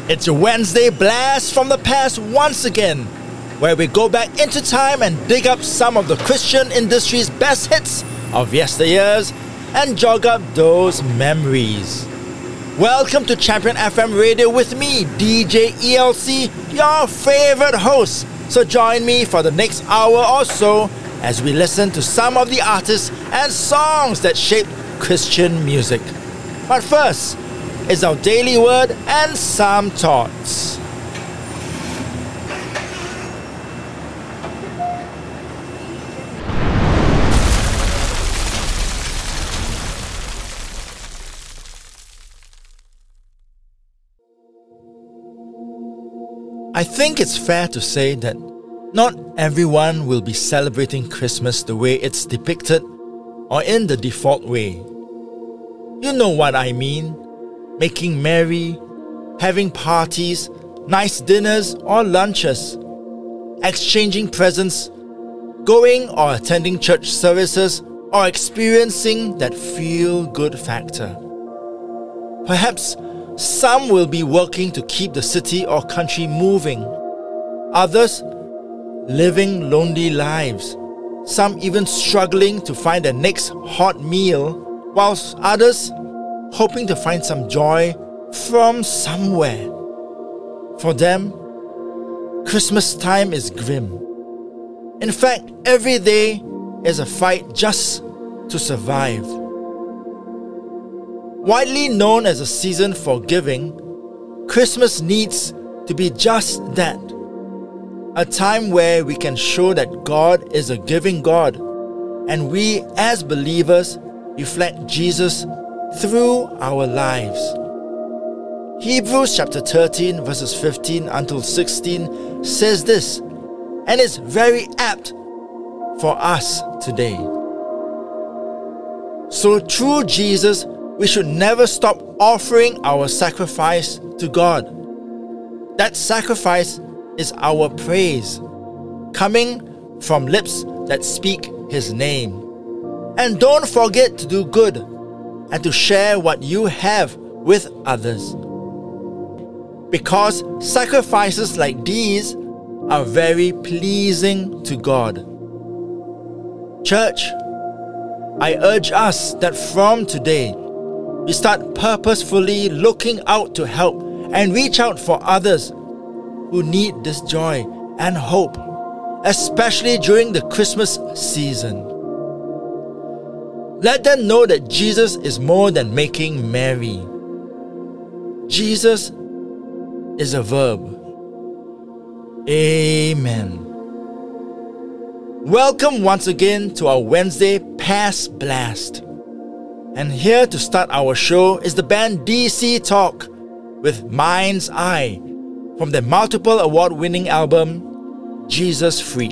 It's a Wednesday blast from the past once again, where we go back into time and dig up some of the Christian industry's best hits of yesteryears and jog up those memories. Welcome to Champion FM Radio with me, DJ ELC, your favorite host. So join me for the next hour or so as we listen to some of the artists and songs that shaped Christian music. But first, is our daily word and some thoughts. I think it's fair to say that not everyone will be celebrating Christmas the way it's depicted or in the default way. You know what I mean. Making merry, having parties, nice dinners or lunches, exchanging presents, going or attending church services, or experiencing that feel-good factor. Perhaps some will be working to keep the city or country moving, others living lonely lives, some even struggling to find their next hot meal, whilst others hoping to find some joy from somewhere. For them, Christmas time is grim. In fact, every day is a fight just to survive. Widely known as a season for giving, Christmas needs to be just that. A time where we can show that God is a giving God, and we as believers reflect Jesus through our lives. Hebrews chapter 13 verses 15 until 16 says this, and it's very apt for us today. So through Jesus, we should never stop offering our sacrifice to God. That sacrifice is our praise, coming from lips that speak His name. And don't forget to do good and to share what you have with others. Because sacrifices like these are very pleasing to God. Church, I urge us that from today, we start purposefully looking out to help and reach out for others who need this joy and hope, especially during the Christmas season. Let them know that Jesus is more than making merry. Jesus is a verb. Amen. Welcome once again to our Wednesday Past Blast. And here to start our show is the band DC Talk with Mind's Eye from their multiple award-winning album, Jesus Freak.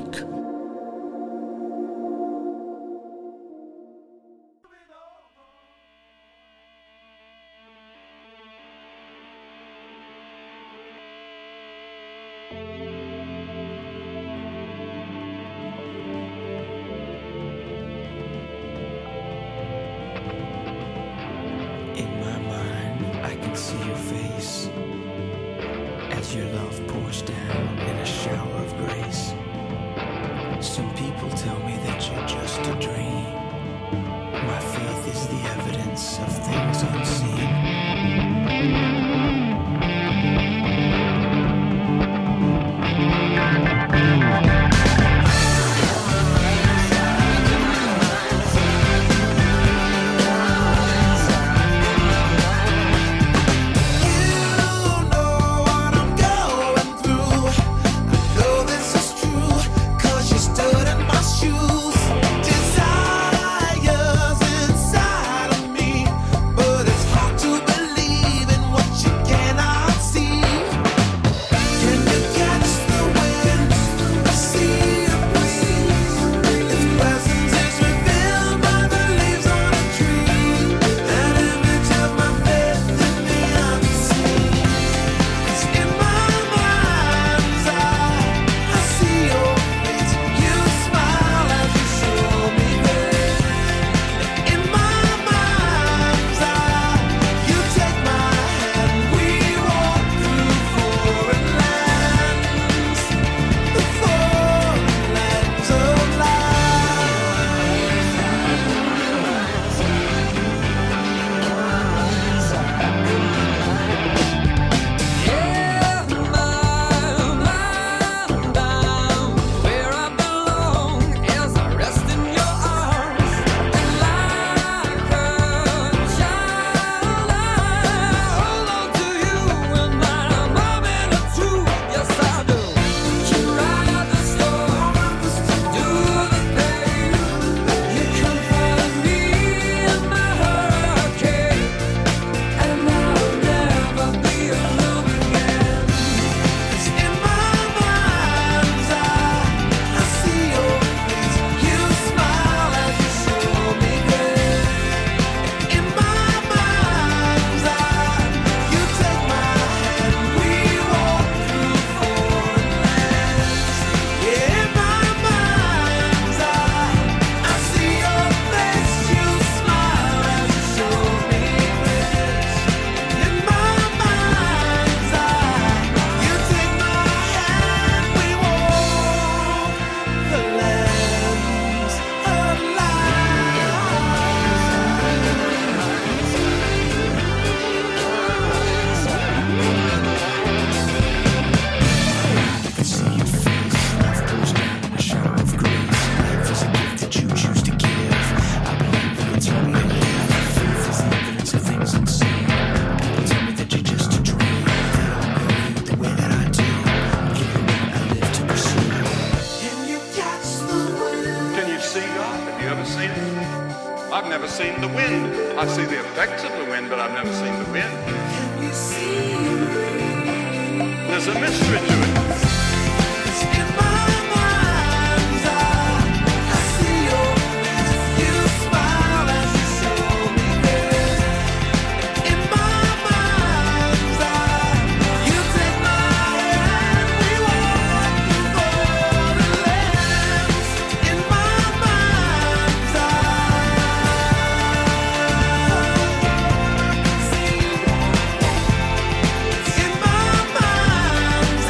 Desires inside of me, never seen the wind. I see the effects of the wind, but I've never seen the wind. Can you see? There's a mystery to it. In my mind's eye, I see your face. You smile as you show me this. In my mind's eye, you take my hand. We walk through the lands. In my mind's eye, in my mind's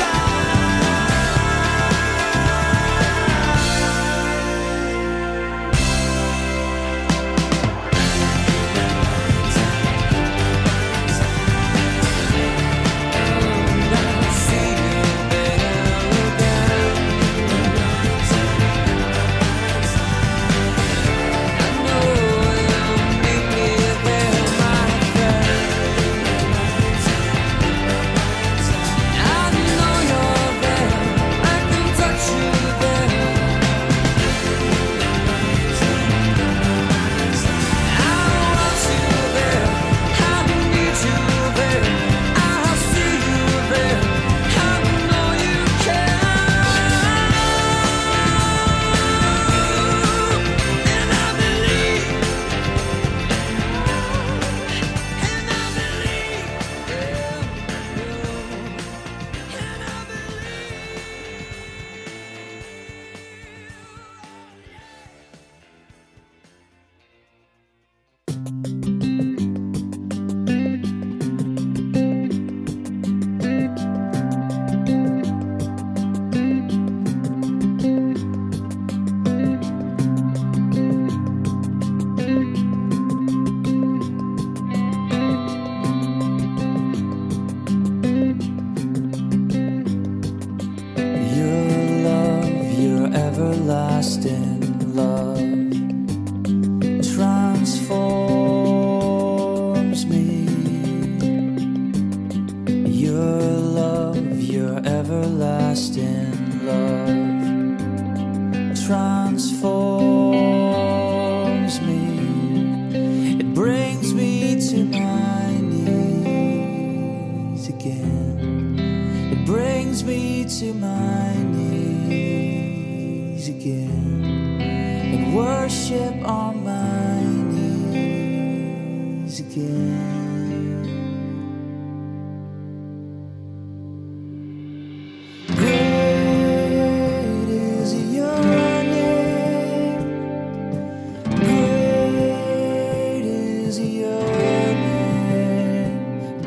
Your everlasting love transforms me. Your love, your everlasting love transforms me. It brings me to my knees again. It brings me to my knees again, and worship on my knees again. Great is your name. Great is your name.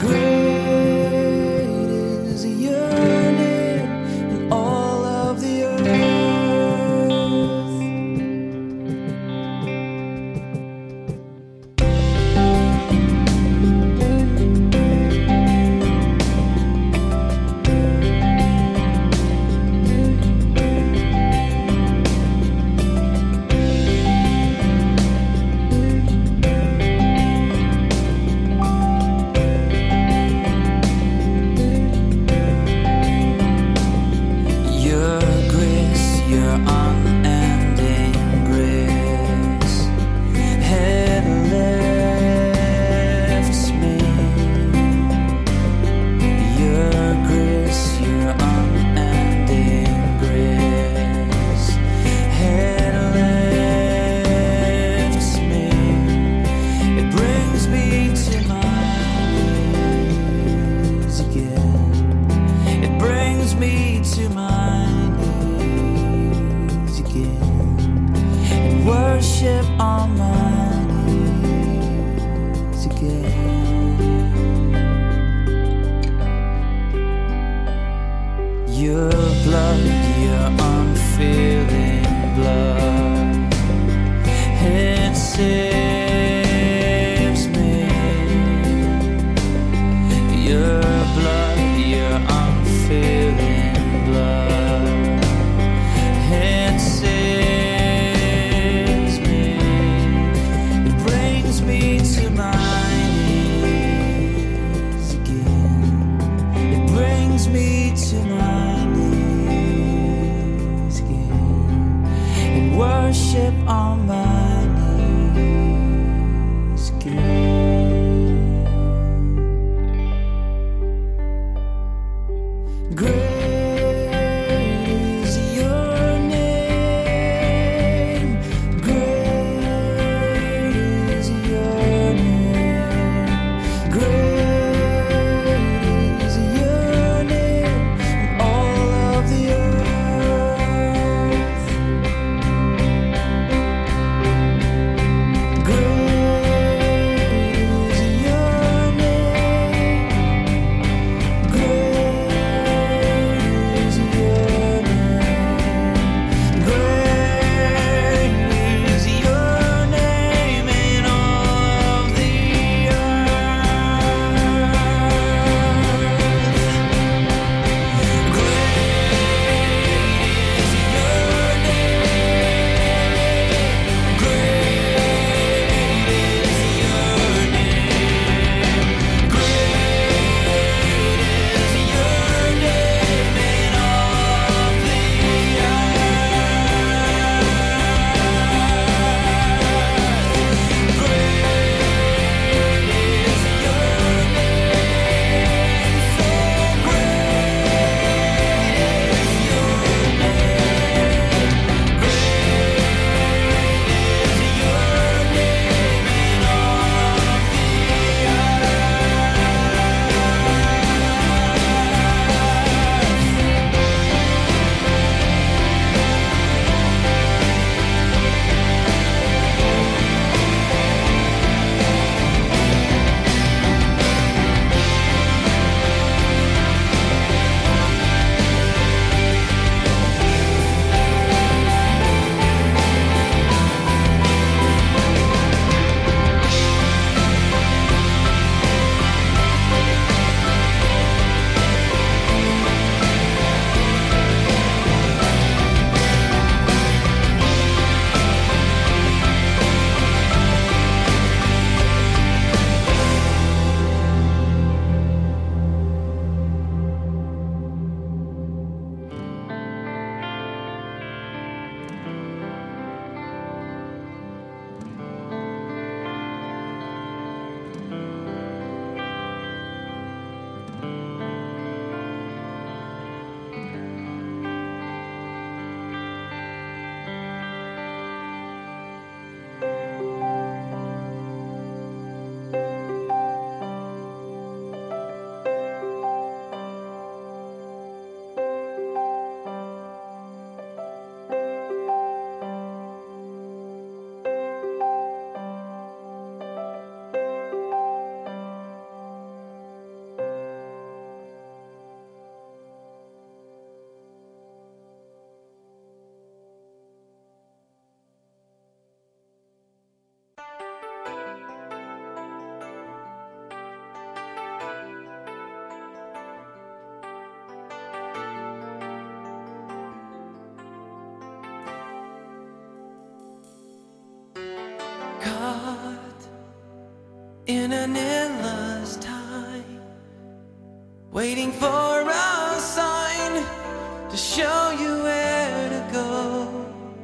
Great is your name in all of the earth. Your grace, your unending grace, it lifts me. Your grace, your unending grace, it lifts me. It brings me to my knees again. It brings me to my knees again, and worship on my knees again. Your blood, your unfailing blood, it saves me. Your blood, your unfailing blood, it saves me. It brings me to my knees again. It brings me to my knees again, and worship on my knees Caught in an endless time, waiting for a sign to show you where to go.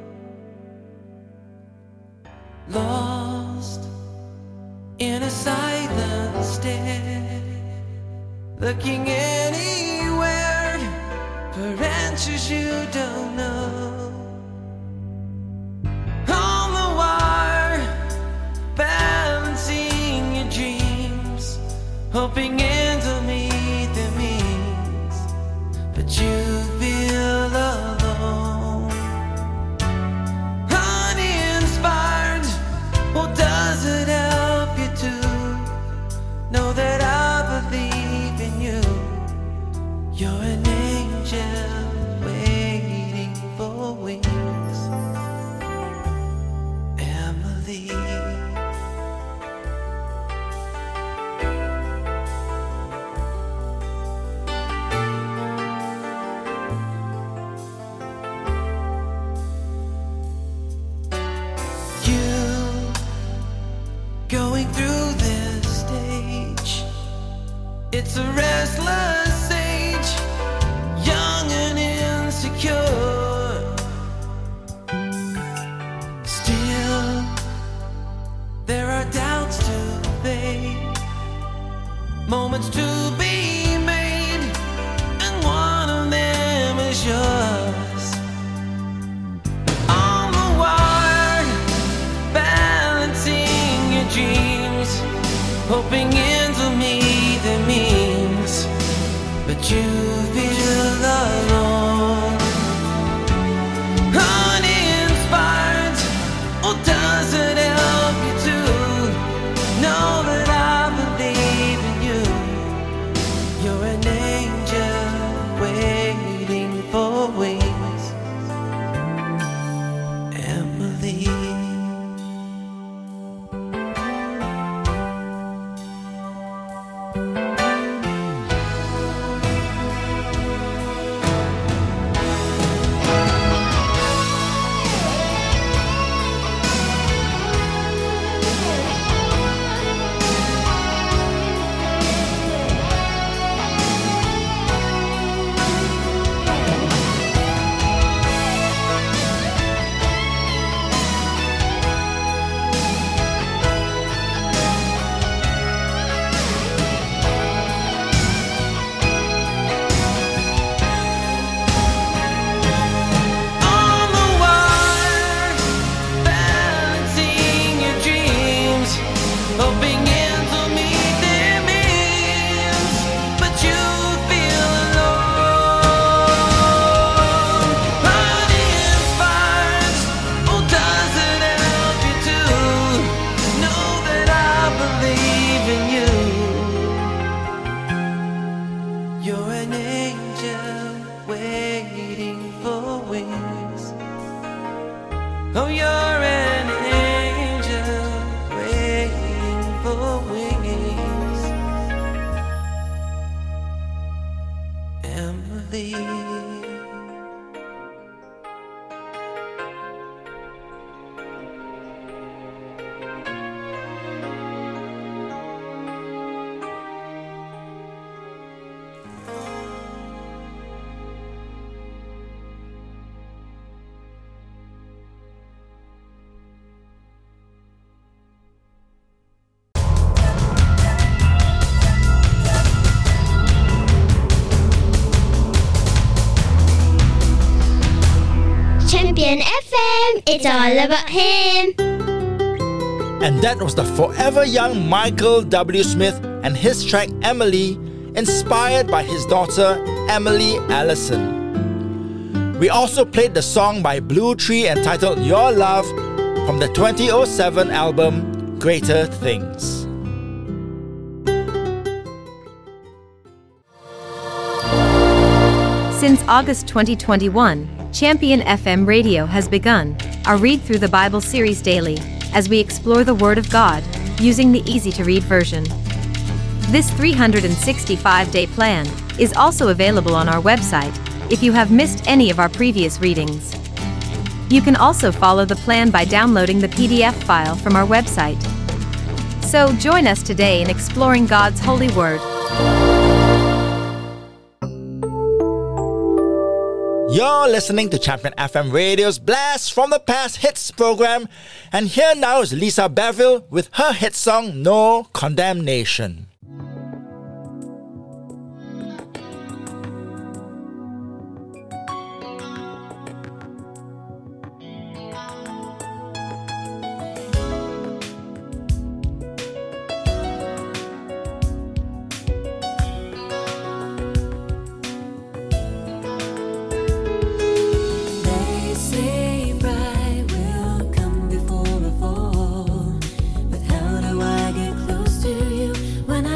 Lost in a silent stare, looking anywhere for answers you don't know. On the wire, balancing your dreams, hoping to meet their means, but you feel alone. Uninspired, well, does it help you to know that I believe in you? You're an angel waiting for wings, Emily. You going through this stage, it's a restless age, young and insecure. Still, there are doubts to fade, moments to be made, and one thee. Champion FM, it's all about him. And that was the forever young Michael W. Smith and his track Emily, inspired by his daughter Emily Allison. We also played the song by Blue Tree entitled Your Love from the 2007 album Greater Things. Since August 2021, Champion FM Radio has begun our Read Through the Bible series daily as we explore the Word of God using the easy-to-read version. This 365-day plan is also available on our website if you have missed any of our previous readings. You can also follow the plan by downloading the PDF file from our website. So join us today in exploring God's holy Word. You're listening to Champion FM Radio's Blast from the Past Hits program, and here now is Lisa Beville with her hit song No Condemnation. When I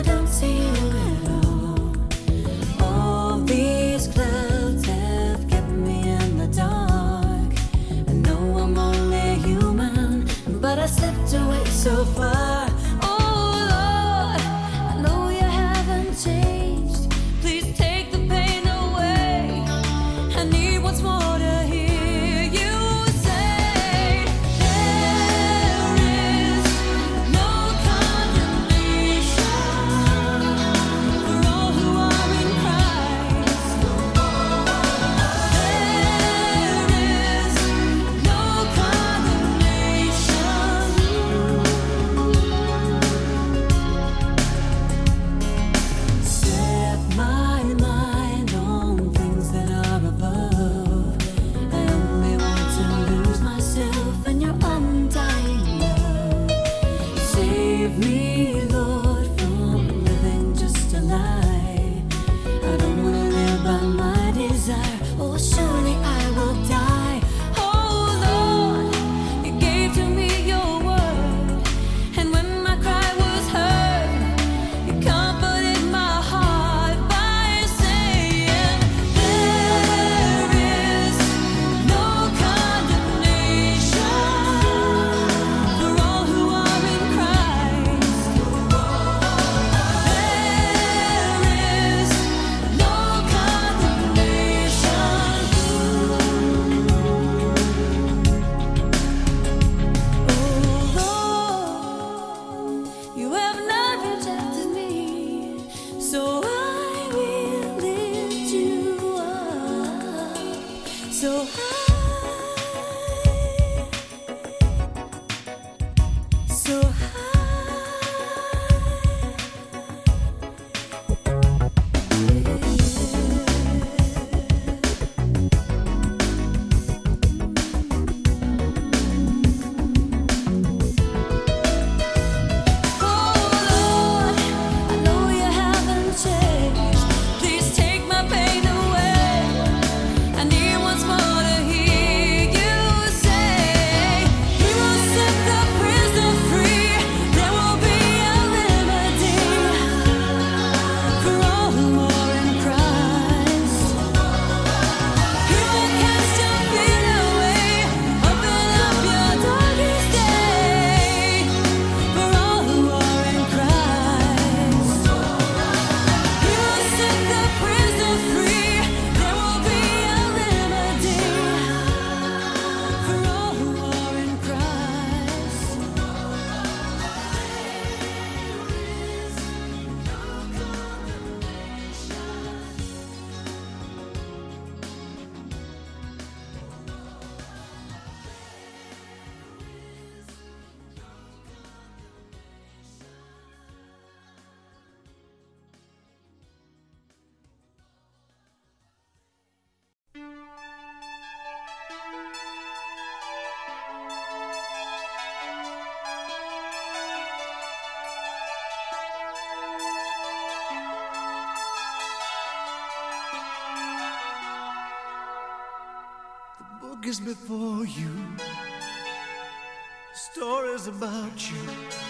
book is before you. The story's about you.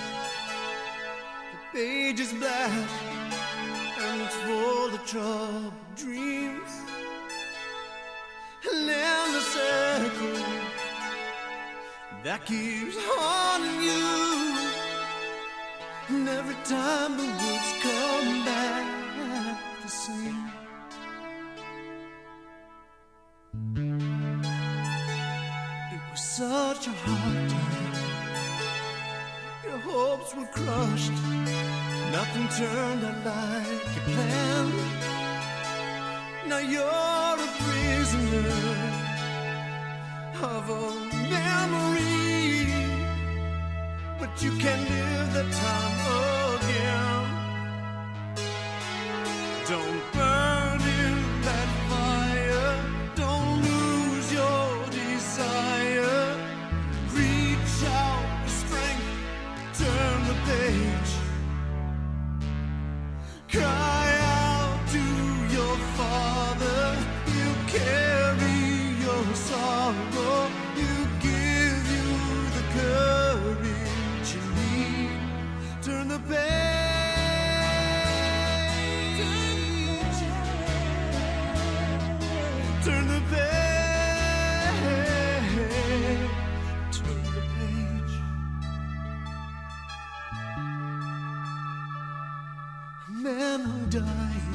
The page is black and it's full of troubled dreams. An endless circle that keeps haunting you. And every time the woods come back the same. It was such a hard time. Your hopes were crushed. Nothing turned out like you planned. Now you're a prisoner of a memory, but you can't live that time again. Don't burn in that fire. Don't lose your desire. Reach out with strength. Turn the page. Cry out to your Father. You carry your sorrow. You give you the courage you need. Turn the page. Turn the page. Turn the page. A man who died,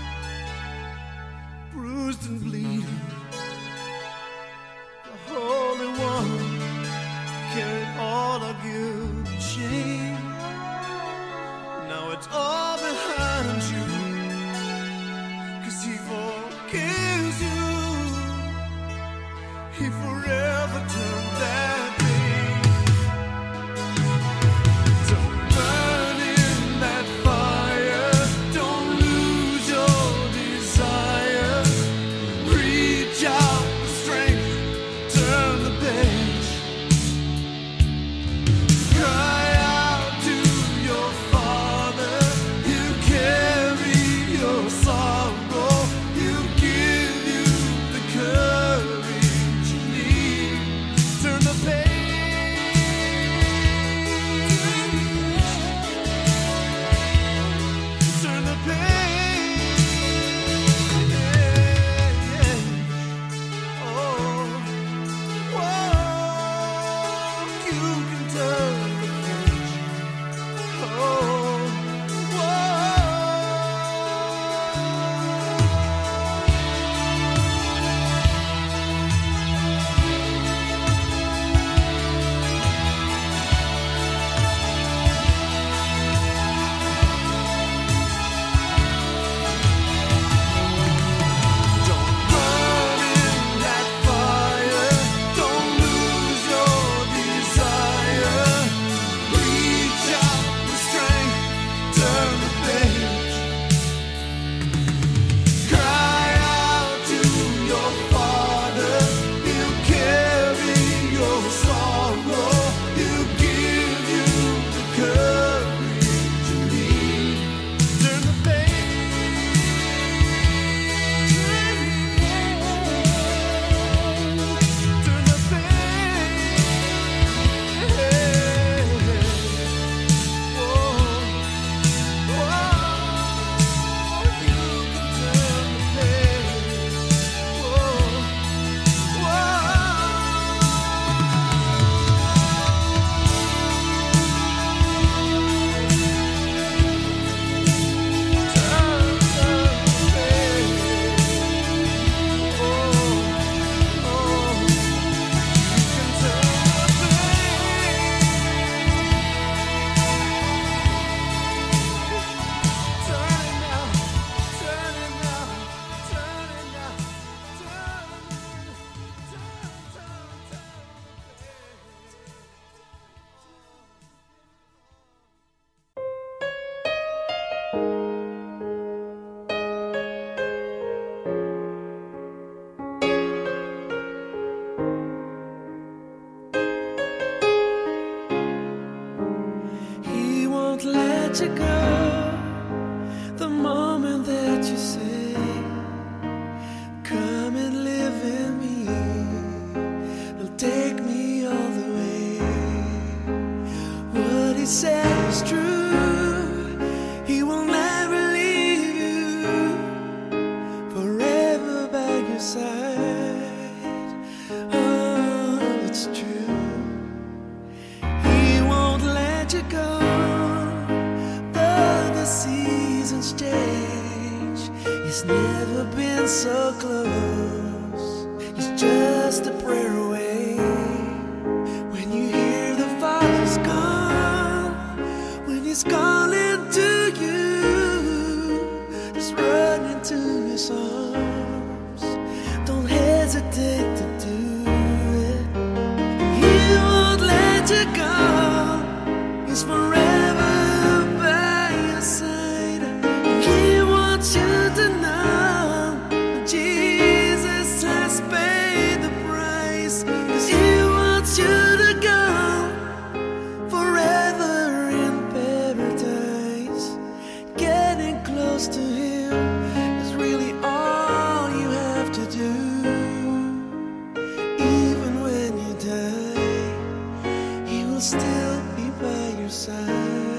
bruised and bleeding. The Holy One carried all our guilt and shame. Now it's all behind you, 'cause He forgives you. He forever turned that page. Don't burn in that fire. Don't lose your desire. Reach out with strength. Turn the page. Cry out to your Father. You carry your sorrow. You give you the courage you need. He's never been so close. He's just a prayer away. When you hear the Father's gone, when He's calling to you, just run into His arms. Don't hesitate to do it. He won't let you go. He's forever by your side. He wants you to know Jesus has paid the price. 'Cause He wants you to go forever in paradise. Getting close to Him is really all you have to do. Even when you die, He will still be by your side.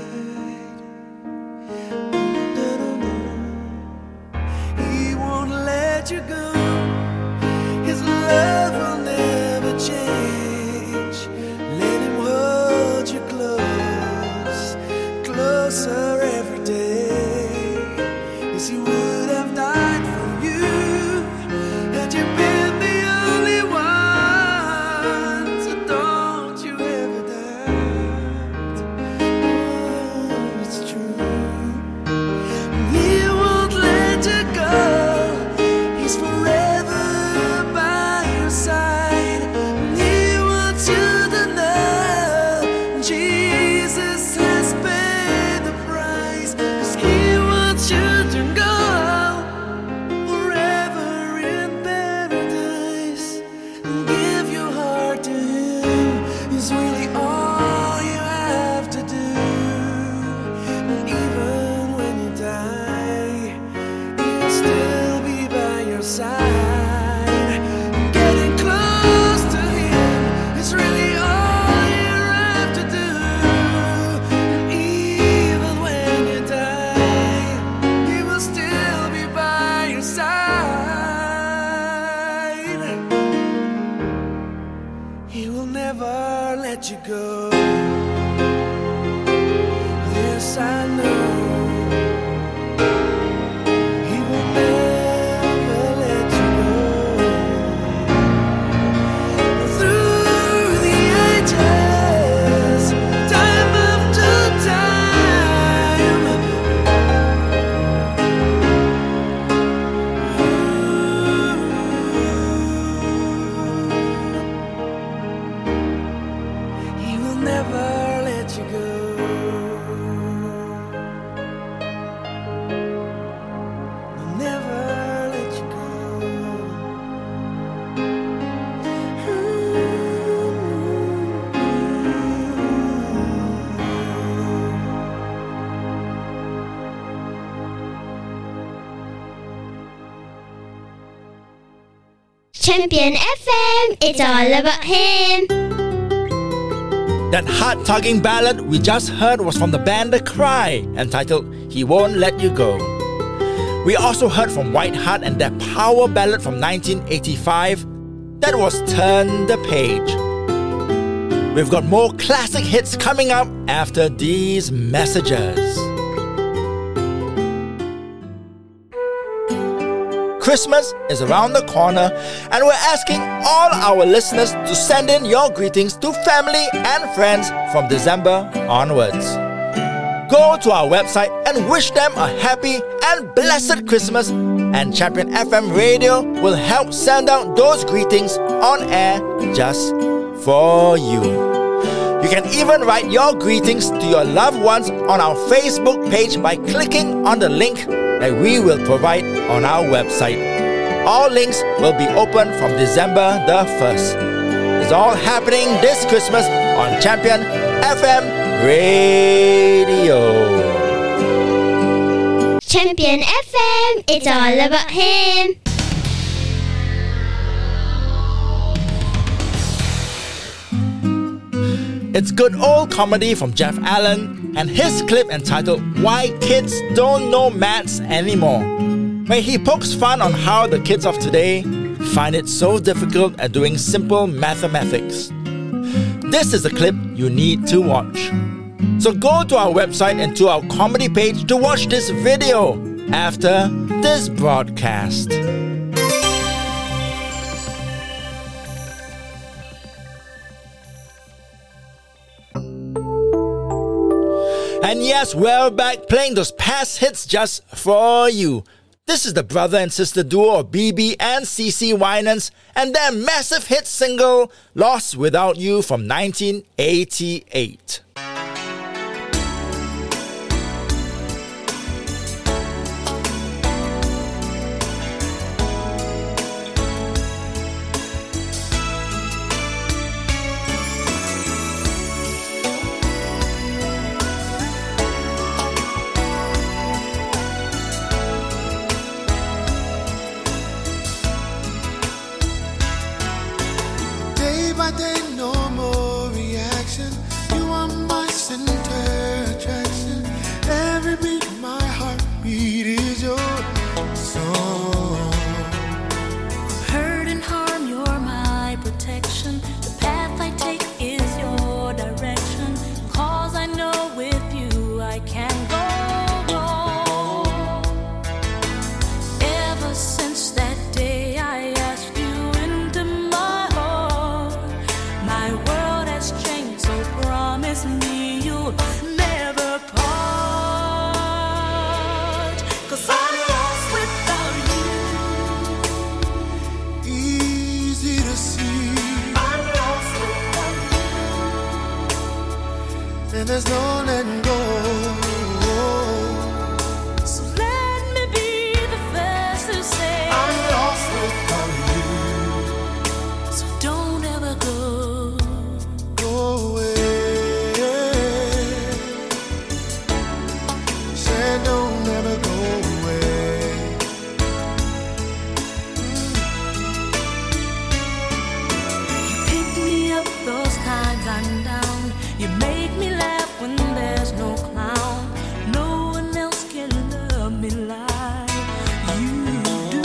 He won't let you go. His love will never change. Let Him hold you close, closer every day. Yes, He would have died for you had you been the only one. So don't you ever doubt. Oh, it's true. He won't let you go. He's forever by your side. He wants you to know Jesus has paid the price. 'Cause He wants you to go forever in paradise. Give your heart to Him is really all you have to do. And even when you die, He'll still be by your side. Getting close to Him is really all you have to do. And even when you die, He will still be by your side. He will never let you go. This I know. He will never let you go. Through the ages, time after time, He will never let you go. He'll never let you go. Champion FM, it's all about Him. That heart-tugging ballad we just heard was from the band The Cry, entitled He Won't Let You Go. We also heard from White Heart and their power ballad from 1985, that was Turn the Page. We've got more classic hits coming up after these messages. Christmas is around the corner, and we're asking all our listeners to send in your greetings to family and friends from December onwards. Go to our website and wish them a happy and blessed Christmas, and Champion FM Radio will help send out those greetings on air just for you. You can even write your greetings to your loved ones on our Facebook page by clicking on the link that we will provide on our website. All links will be open from December the 1st. It's all happening this Christmas on Champion FM Radio. Champion FM, it's all about Him. It's good old comedy from Jeff Allen and his clip entitled Why Kids Don't Know Maths Anymore, where he pokes fun on how the kids of today find it so difficult at doing simple mathematics. This is a clip you need to watch. So go to our website and to our comedy page to watch this video after this broadcast. And yes, we're back playing those past hits just for you. This is the brother and sister duo of BB and CeCe Winans and their massive hit single, Lost Without You from 1988. There's no letting go. So let me be the first to say I'm lost without you. So don't ever go away. Say don't ever go away. You pick me up those times I'm down. You make me laugh when there's no clown. No one else can love me like you do.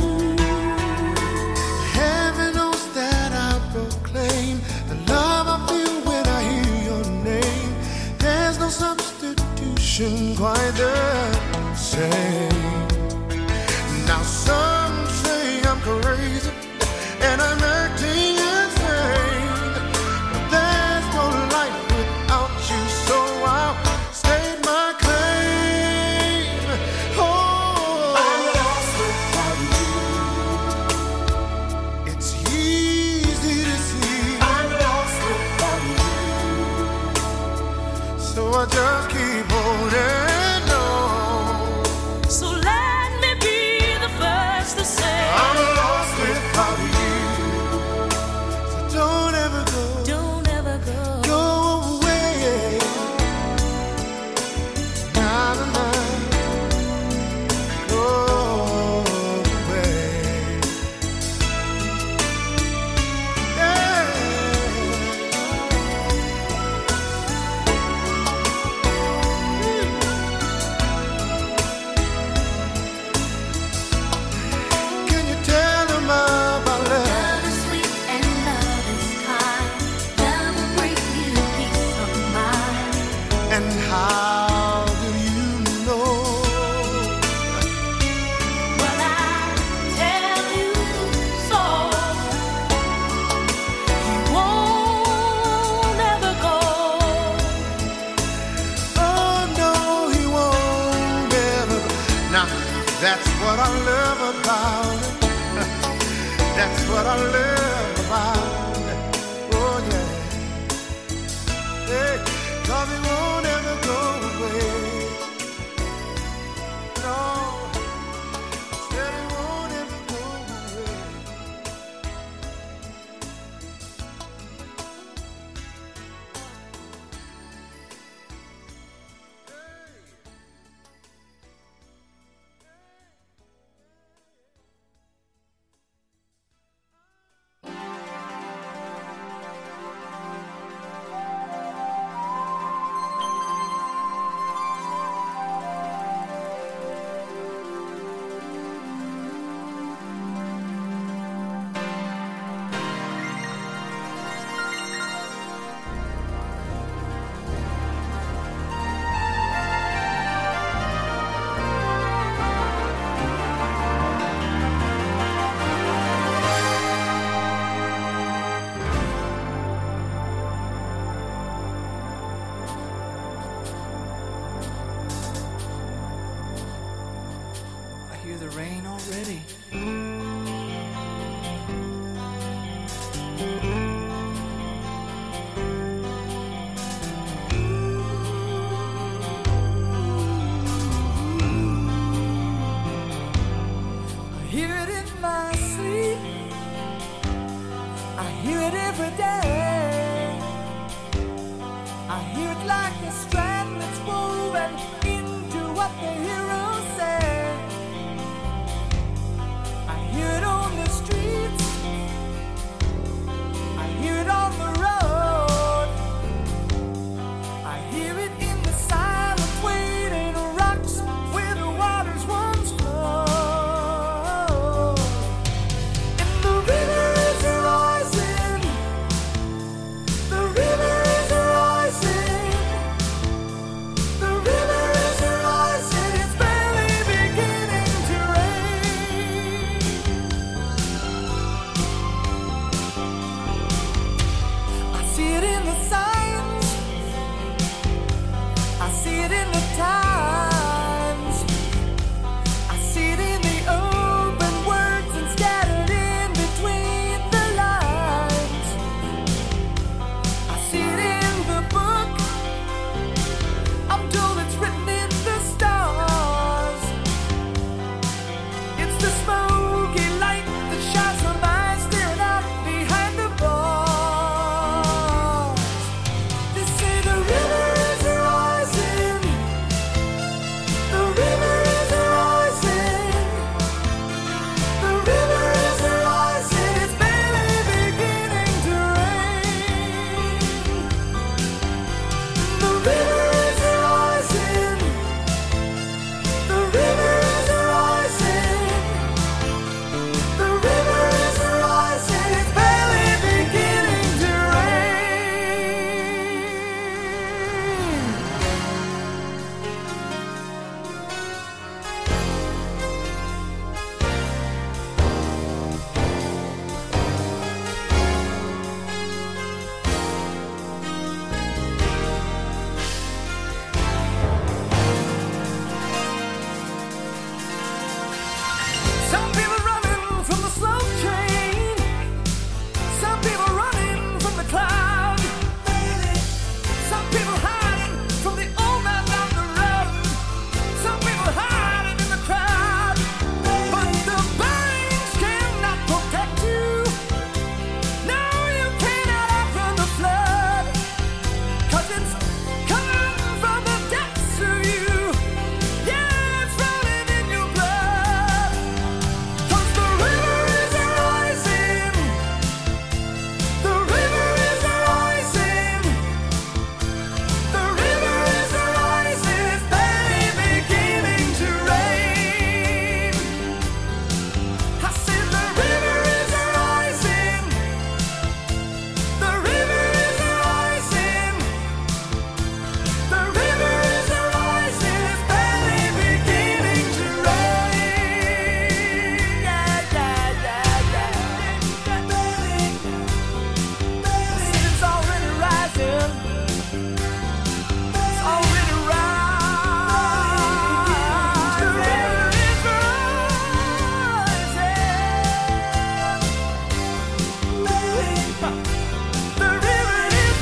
Heaven knows that I proclaim the love I feel when I hear your name. There's no substitution quite the same. Now some say I'm crazy and I'm acting insane, but there's no life without you, so I'll state my claim. Oh, I'm lost without you. It's easy to see I'm lost without you, so I just keep holding on. So let me be the first to say I'm lost without you. So don't ever go. Don't ever go. Go away. Na, na, na. Go away. Yeah. Can you tell them about love? Love is sweet and love is kind. Love will bring you peace of mind. And how do you know? Well, I tell you so. He won't ever go. Oh no, he won't ever go. Now that's what I love about it. That's what I love about it. Oh yeah. Hey, 'cause he won't ever go away. No, said he won't ever go away. the rain already. I hear it in my sleep. I hear it every day. I hear it like a strand that's woven into what the heroes say. I hear it on the streets. I hear it on the road. I hear it in the silent waiting rocks where the waters once flowed. And the river is rising. The river is rising. The river is rising. It's barely beginning to rain. I see it in the signs. I see it in the times. I see it in the open words and scattered in between the lines. I see it in the book. I'm told it's written in the stars. It's the smoky light that shines from eyes staring out behind the bars. They say the river is rising. The river is rising. The river is rising. It's barely beginning to rain. The river is rising. The river is rising. The river is rising. It's barely beginning to rain. Some people running from the slow train. Some people running from the cloud. Some people hiding from the old man down the road. Some people hiding in the crowd. But the banks cannot protect you. No, you cannot outrun the flood. 'Cause it's coming from the depths of you. Yeah, it's running in your blood. 'Cause the river is rising. The river is rising. The river is rising. It's barely beginning to rain. I said the river is rising. The river is rising. The river is rising. It's barely beginning to rain. Yeah, yeah, yeah, yeah. I said it's already rising. It's already rising. The river is rising. The river is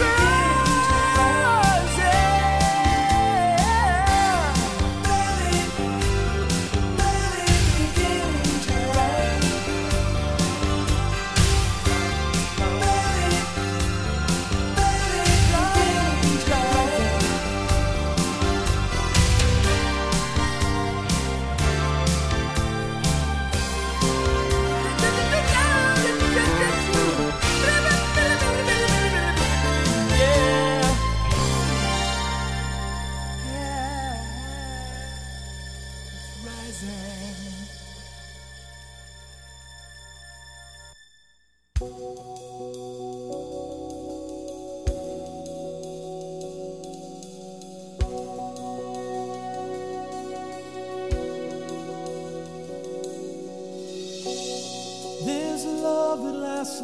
There's a love that lasts a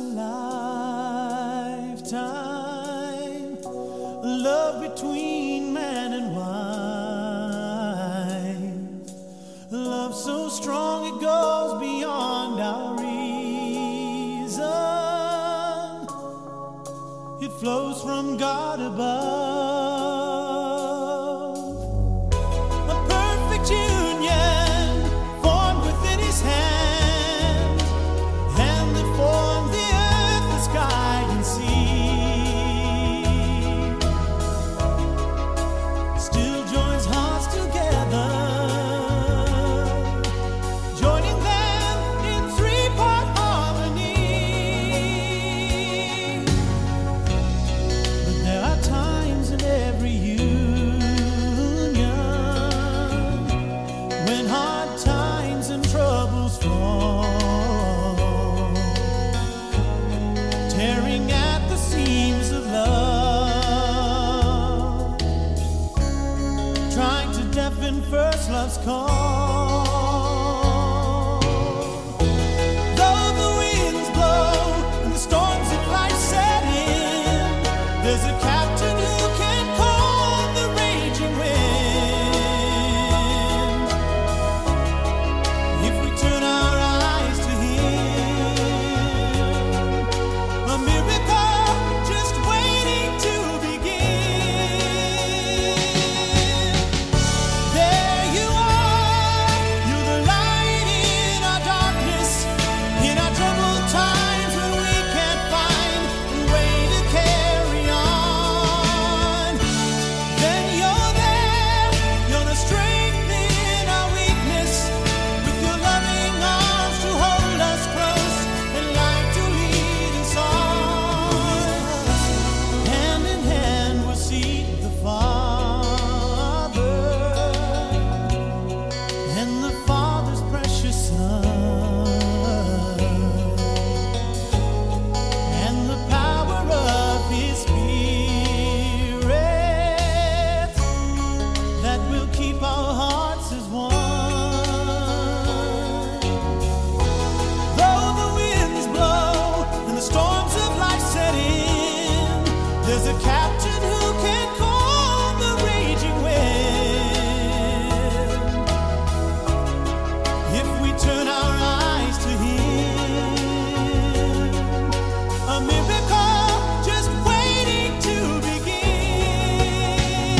lifetime, a love between man and wife, a love so strong it it goes beyond our reason. It flows from God above. A perfect union formed within His hand, hand that formed the earth, the sky and sea. Still joins hearts together, joining them in three-part harmony. But there are times in every union when hard times and troubles fall, tearing at the seams of love, trying to deafen first love's call. Though the winds blow and the storms of life set in, there's a captain who can calm the raging wind. If we turn our eyes to Him, a miracle just waiting to begin. There you are, you're the light in our darkness, in our troubled times when we can't find a way to carry on. Then you're there, you're the strength in our weakness, with your loving arms to hold us close and light to lead us on. Hand in hand we'll seek the Father and the Father's precious Son, and the power of His Spirit that will keep our hearts as one. Though the winds blow and the storms of life set in, there's a captain who can calm the raging wind. If we turn our eyes to Him, a miracle just waiting to begin.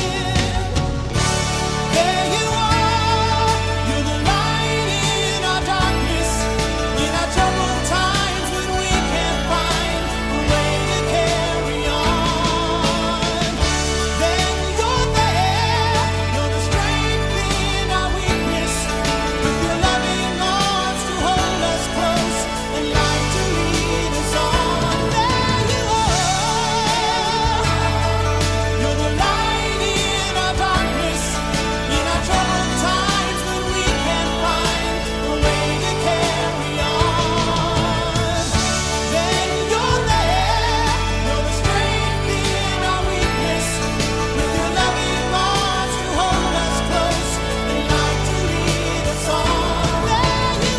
There you are, you're the light in our darkness, in our troubled times when we can't find a way to carry on. Then you're there, you're the strength in our weakness, with your loving arms to hold us close and light to lead us on. There you are, you're the light in our darkness, in our troubled times when we can't find a way to carry on. Then you're there, you're the strength in our weakness, with your loving arms to hold us close and light to lead us on. There you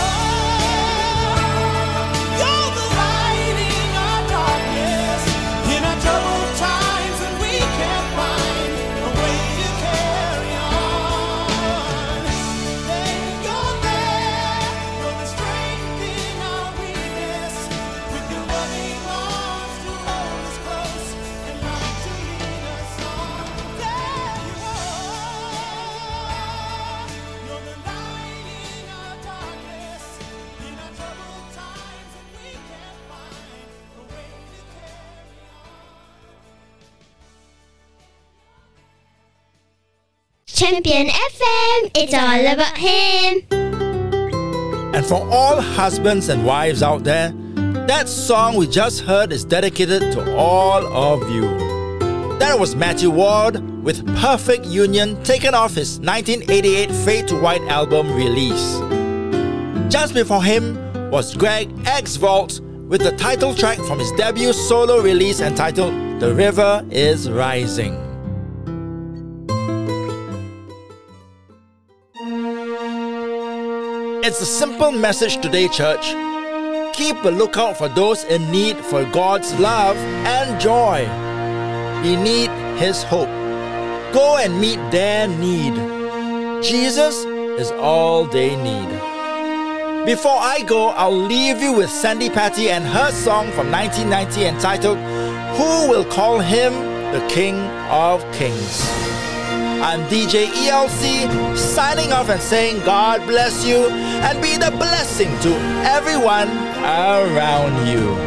are, you're the light in our darkness, in our troubled times when we can't find a way to carry on. Then you're there, you're the strength in our weakness, with your loving arms to hold us close and light to lead us on. There you are, you're the light in our darkness, in our troubled times when we can't find a way to carry on. Champion FM, it's all about Him. And for all husbands and wives out there, that song we just heard is dedicated to all of you. That was Matthew Ward with Perfect Union, taken off his 1988 Fade to White album release. Just before him was Greg X Vault with the title track from his debut solo release entitled The River is Rising. It's a simple message today, church. Keep a lookout for those in need for God's love and joy. We need His hope. Go and meet their need. Jesus is all they need. Before I go, I'll leave you with Sandy Patty and her song from 1990 entitled Who Will Call Him the King of Kings. I'm DJ ELC signing off and saying God bless you and be the blessing to everyone around you.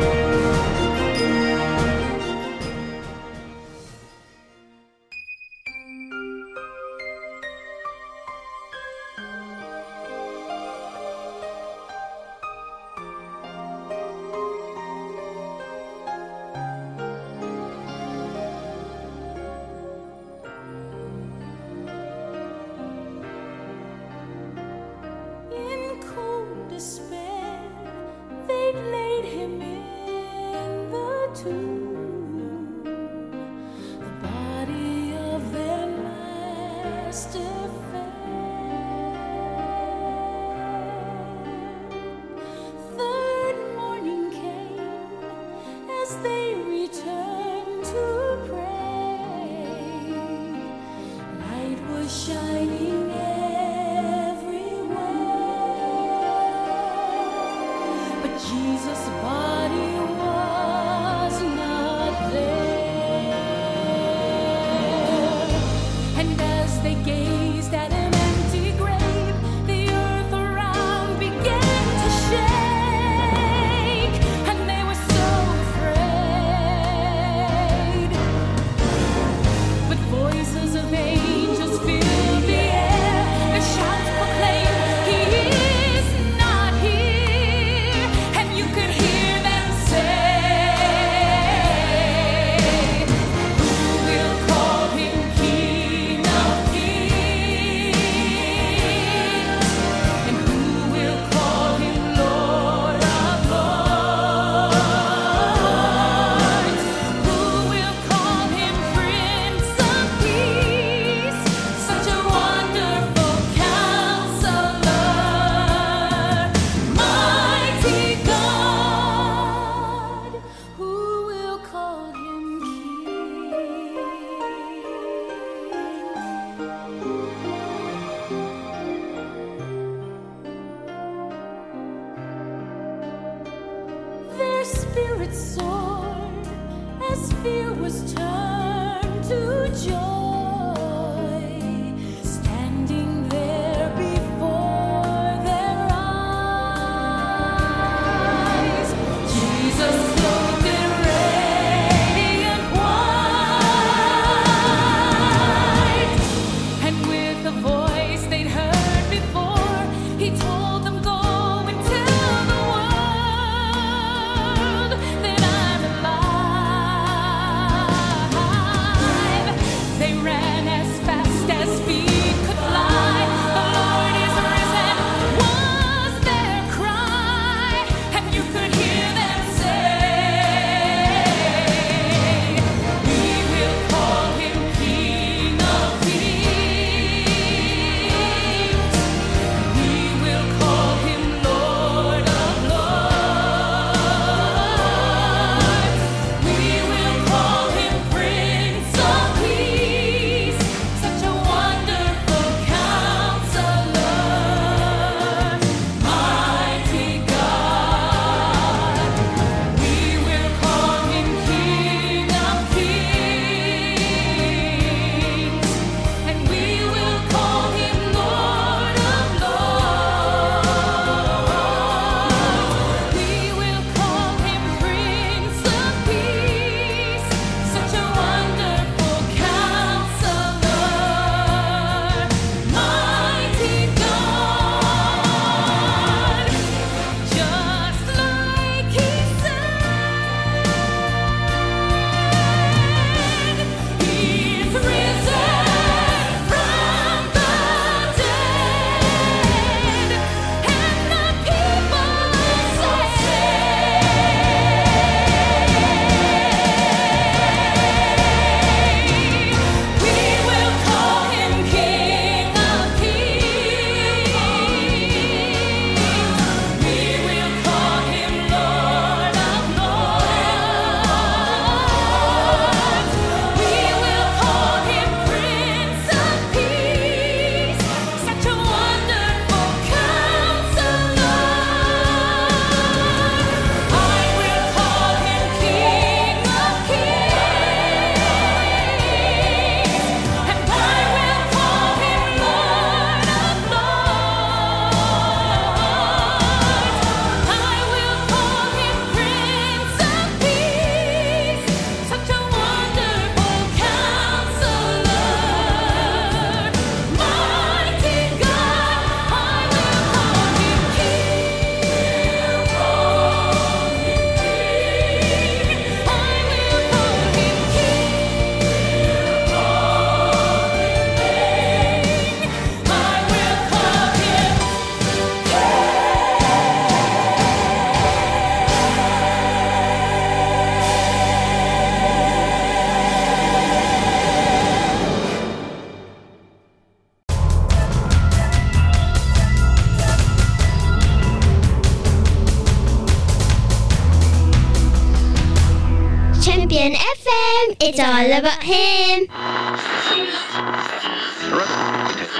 Champion FM, it's all about him.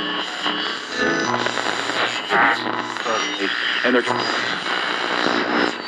And they're